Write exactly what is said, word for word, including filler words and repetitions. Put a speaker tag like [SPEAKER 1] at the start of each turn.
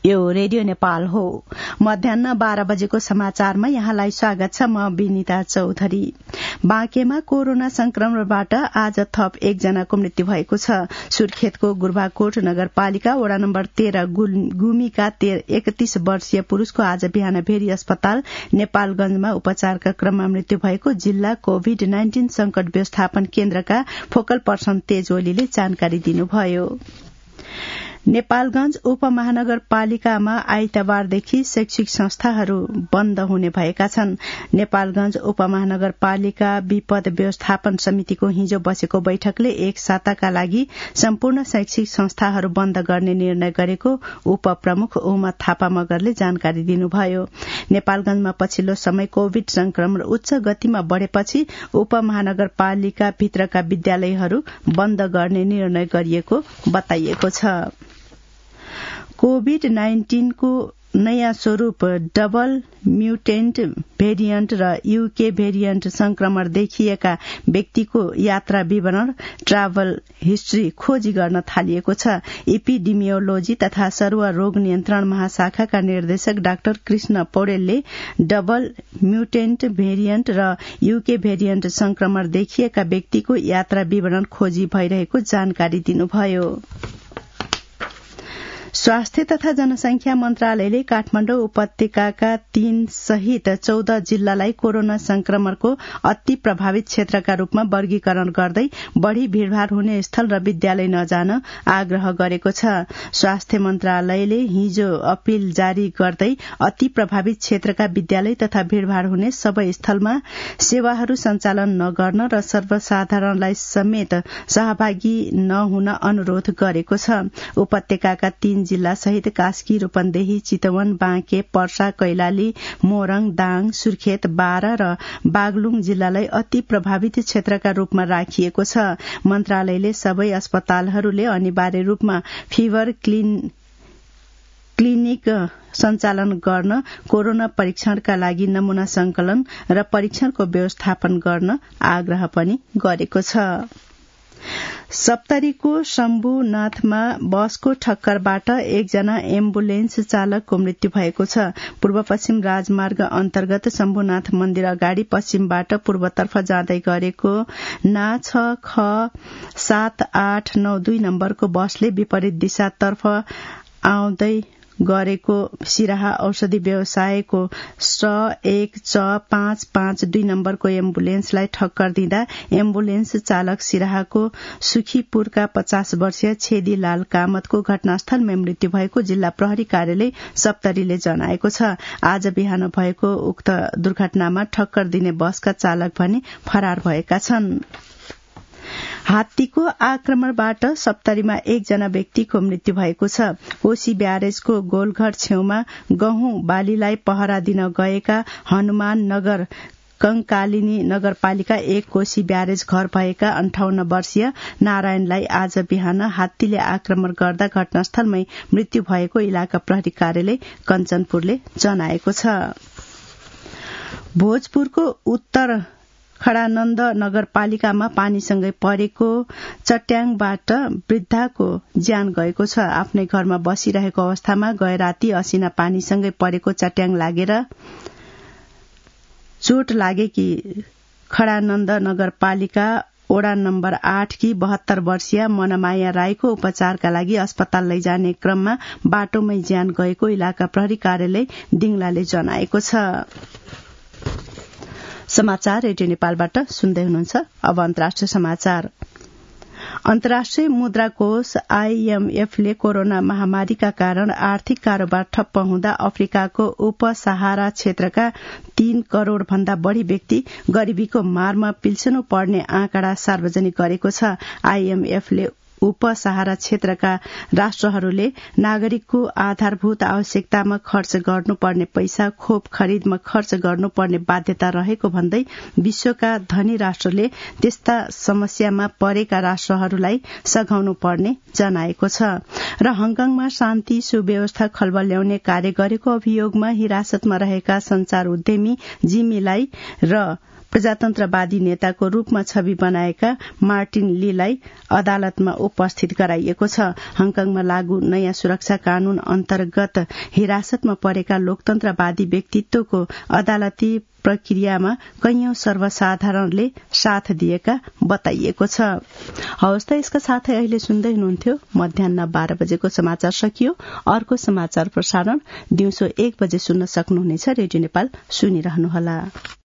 [SPEAKER 1] यो रेडियो नेपाल हो। मध्याह्न बाह्र बजेको समाचारमा यहाँलाई स्वागत छ। म विनिता चौधरी। बाँकेमा कोरोना संक्रमणबाट आज थप एकजनाको मृत्यु भएको छ। सुर्खेतको गुर्बाकोट नगरपालिका वडा नम्बर तेह्र गुमीका एकतीस वर्षीय पुरूषको आज बिहान भेरी अस्पताल नेपालगंजमा उपचारका क्रममा मृत्यु भएको जिल्ला कोविड नाइन्टीन संकट व्यवस्थापन केन्द्रका फोकल पर्सन तेज ओलीले जानकारी दिनुभयो। नेपालगंज उपमहानगरपालिकामा आइतबारदेखि शैक्षिक संस्थाहरू बन्द हुने भएका छन्। नेपालगंज उपमहानगरपालिका विपद व्यवस्थापन समितिको हिजो बसेको बैठकले एक साताका लागि सम्पूर्ण शैक्षिक संस्थाहरू बन्द गर्ने निर्णय गरेको उपप्रमुख उमा थापा मगरले जानकारी दिनुभयो। नेपालगंजमा पछिल्लो समय कोविड संक्रमण उच्च गतिमा बढ़ेपछि उपमहानगरपालिका भित्रका विद्यालयहरू बन्द गर्ने निर्णय गरिएको बताइएको छ। कोविड नाइन्टीनको नयाँ स्वरूप डबल म्युटेन्ट भेरिएन्ट र यूके भेरिएन्ट संक्रमण देखिएका व्यक्तिको यात्रा विवरण ट्राभल हिस्ट्री खोजी गर्न थालिएको छ। इपिडेमियोलोजी तथा सरुवा रोग नियन्त्रण महाशाखाका निर्देशक डाक्टर कृष्ण पौडेलले डबल म्युटेन्ट भेरिएन्ट र यूके भेरिएन्ट संक्रमण देखिएका व्यक्तिको यात्रा विवरण खोजी भइरहेको जानकारी दिनुभयो। स्वास्थ्य तथा जनसंख्या मन्त्रालयले काठमाडौँ उपत्यकाका तीन सहित चौध जिल्लालाई कोरोना संक्रमणको अति प्रभावित क्षेत्रका रूपमा वर्गीकरण गर्दै बढ़ी भीड़भाड़ हुने स्थल र विद्यालय नजान आग्रह गरेको छ। स्वास्थ्य मन्त्रालयले हिजो अपील जारी गर्दै अति प्रभावित क्षेत्रका विद्यालय तथा भीड़भाड़ हुने सबै स्थलमा सेवाहरू सञ्चालन नगर्न र सर्वसाधारणलाई समेत सहभागी नहुन अनुरोध गरेको छ। उपत्यकाका तीन जिल्ला सहित कास्की, रूपन्देही, चितवन, बाँके, पर्सा, कैलाली, मोरङ, दाङ, सुर्खेत, बारा र बागलुङ जिल्लालाई अति प्रभावित क्षेत्रका रूपमा राखिएको छ। मन्त्रालयले सबै अस्पतालहरूले अनिवार्य रूपमा फीवर क्लिनिक सञ्चालन गर्न, कोरोना परीक्षणका लागि नमूना संकलन र परीक्षणको व्यवस्थापन गर्न आग्रह पनि गरेको छ। सप्तरीको शम्भुनाथमा बसको ठक्करबाट एकजना एम्बुलेन्स चालकको मृत्यु भएको छ। पूर्व पश्चिम राजमार्ग अन्तर्गत शम्भुनाथ मन्दिर अगाडि पश्चिमबाट पूर्वतर्फ जाँदै गरेको ना छ ख सात आठ नौ दुई नम्बरको बसले विपरीत दिशातर्फ आउँदै गरेको सिराहा औषधि व्यवसायको स एक च पाँच पाँच दुई नम्बरको एम्बुलेन्सलाई ठक्कर दिँदा एम्बुलेन्स चालक सिराहाको सुखीपुरका पचास वर्षीय छेदीलाल कामतको घटनास्थलमै मृत्यु भएको जिल्ला प्रहरी कार्यालय सप्तरीले जनाएको छ। आज बिहान भएको उक्त दुर्घटनामा ठक्कर दिने बसका चालक भने फरार भएका छन्। हात्तीको आक्रमणबाट सप्तरीमा एकजना व्यक्तिको मृत्यु भएको छ। कोशी ब्यारेजको गोलघर छेउमा गहुँ बालीलाई पहरा दिन गएका हनुमान नगर कंकालिनी नगरपालिका एक कोशी ब्यारेज घर भएका अन्ठाउन्न वर्षीय नारायणलाई आज बिहान हात्तीले आक्रमण गर्दा घटनास्थलमै मृत्यु भएको इलाका प्रहरी कार्यालय कञ्चनपुरले जनाएको छ। भोजपुरको उत्तर खडानन्द नगरपालिकामा पानीसँगै परेको चट्याङबाट वृद्धाको ज्यान गएको छ। आफ्नै घरमा बसिरहेको अवस्थामा गए राती असिना पानीसँगै परेको चट्याङ लागेर चोट लागेकी खडानन्द नगरपालिका वडा नम्बर आठ की बहत्तर वर्षीय मनमाया राईको उपचारका लागि अस्पताल लैजाने क्रममा बाटोमै ज्यान गएको इलाका प्रहरी कार्यालय दिङलाले जनाएको छ। समाचार रेडियो नेपालबाट सुन्दै हुनुहुन्छ। अब अन्तर्राष्ट्रिय समाचार। अन्तर्राष्ट्रिय मुद्रा कोष आईएमएफले कोरोना महामारीका कारण आर्थिक कारोबार ठप्प हुँदा अफ्रिकाको उपसहारा क्षेत्रका तीन करोड़ भन्दा बढ़ी व्यक्ति गरीबीको मारमा पिल्सनु पर्ने आँकडा सार्वजनिक गरेको छ। आईएमएफले उपसहारा क्षेत्रका राष्ट्रहरूले नागरिकको आधारभूत आवश्यकतामा खर्च गर्नुपर्ने पैसा खोप खरिदमा खर्च गर्नुपर्ने बाध्यता रहेको भन्दै विश्वका धनी राष्ट्रले त्यस्ता समस्यामा परेका राष्ट्रहरूलाई सघाउनु पर्ने जनाएको छ। र हङकङमा शान्ति सुव्यवस्था खलबल ल्याउने कार्य गरेको अभियोगमा हिरासतमा रहेका संचार उद्यमी जिमीलाई र प्रजातन्त्रवादी नेताको रूपमा छवि बनाएका मार्टिन लीलाई अदालतमा उपस्थित गराइएको छ। हङकङमा लागू नयाँ सुरक्षा कानून अन्तर्गत हिरासतमा परेका लोकतन्त्रवादी व्यक्तित्वको अदालती प्रक्रियामा कैयौं सर्वसाधारणले साथ दिएका बताइएको छ। हवस् त यसका साथै अहिले सुन्दै हुनुहुन्थ्यो मध्याह बाह्र बजेको समाचार सकियो। अर्को समाचार प्रसारण दिउँसो एक बजे सुन्न सक्नुहुनेछ। रेडियो नेपाल सुनिरहनुहोला।